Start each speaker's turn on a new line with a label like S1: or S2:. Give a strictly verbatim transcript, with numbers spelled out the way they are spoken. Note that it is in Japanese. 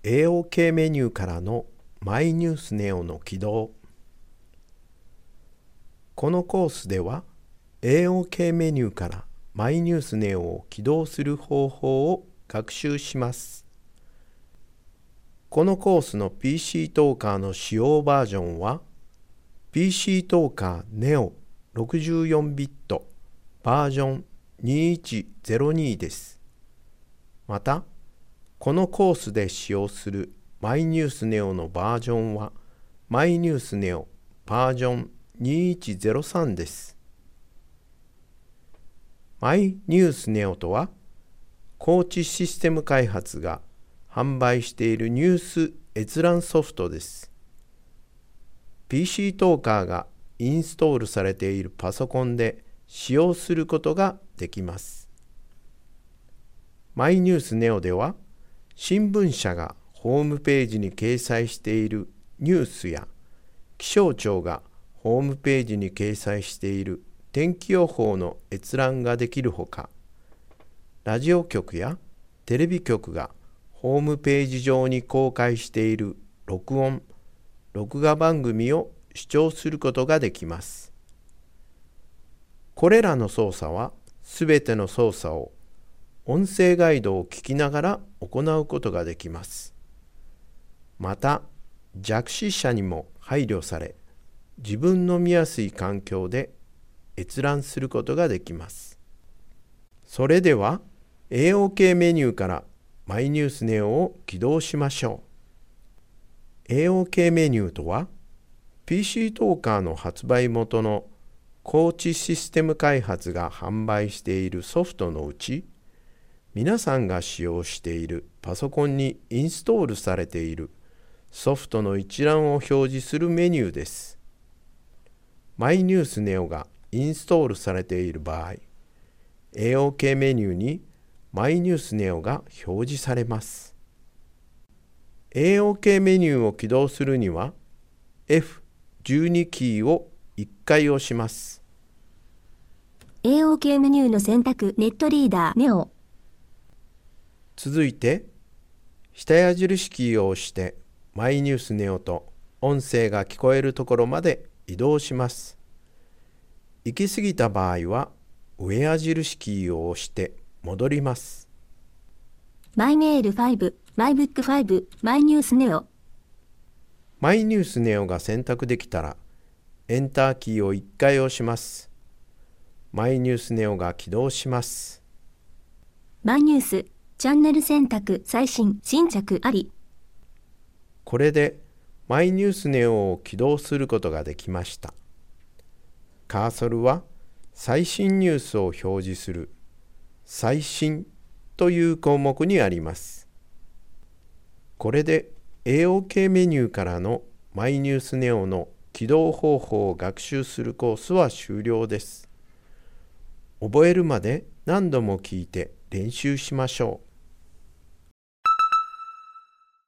S1: エーオーケー メニューからのマイニュースネオの起動。このコースでは エーオーケー メニューからマイニュースネオを起動する方法を学習します。このコースの ピーシー トーカーの使用バージョンは ピーシー トーカーネオろくじゅうよんビットバージョンにいちゼロにです。また、このコースで使用するマイニュースネオのバージョンはマイニュースネオバージョンにいちゼロさんです。マイニュースネオとは、高知システム開発が販売しているニュース閲覧ソフトです。ピーシー トーカーがインストールされているパソコンで使用することができます。マイニュースネオでは、新聞社がホームページに掲載しているニュースや、気象庁がホームページに掲載している天気予報の閲覧ができるほか、ラジオ局やテレビ局がホームページ上に公開している録音・録画番組を視聴することができます。これらの操作はすべての操作を音声ガイドを聞きながら行うことができます。また、弱視者にも配慮され、自分の見やすい環境で閲覧することができます。それでは、エーオーケー メニューからマイニュースネオを起動しましょう。エーオーケー メニューとは、ピーシー トーカーの発売元の高知システム開発が販売しているソフトのうち、皆さんが使用しているパソコンにインストールされているソフトの一覧を表示するメニューです。マイニュースネオがインストールされている場合、エーオーケー メニューにマイニュースネオが表示されます。エーオーケー メニューを起動するには エフじゅうに キーをいっかい押します。
S2: エーオーケー メニューの選択ネットリーダーネオ。
S1: 続いて、下矢印キーを押してマイニュースネオと音声が聞こえるところまで移動します。行き過ぎた場合は上矢印キーを押して戻ります。
S2: マイメールご、マイブックご、マイニュースネオ。
S1: マイニュースネオが選択できたらエンターキーをいっかい押します。マイニュースネオが起動します。
S2: マイニュースチャンネル選択最新新着あり。
S1: これでマイニュースネオを起動することができました。カーソルは最新ニュースを表示する最新という項目にあります。これで エーオーケー メニューからのマイニュースネオの起動方法を学習するコースは終了です。覚えるまで何度も聞いて練習しましょう。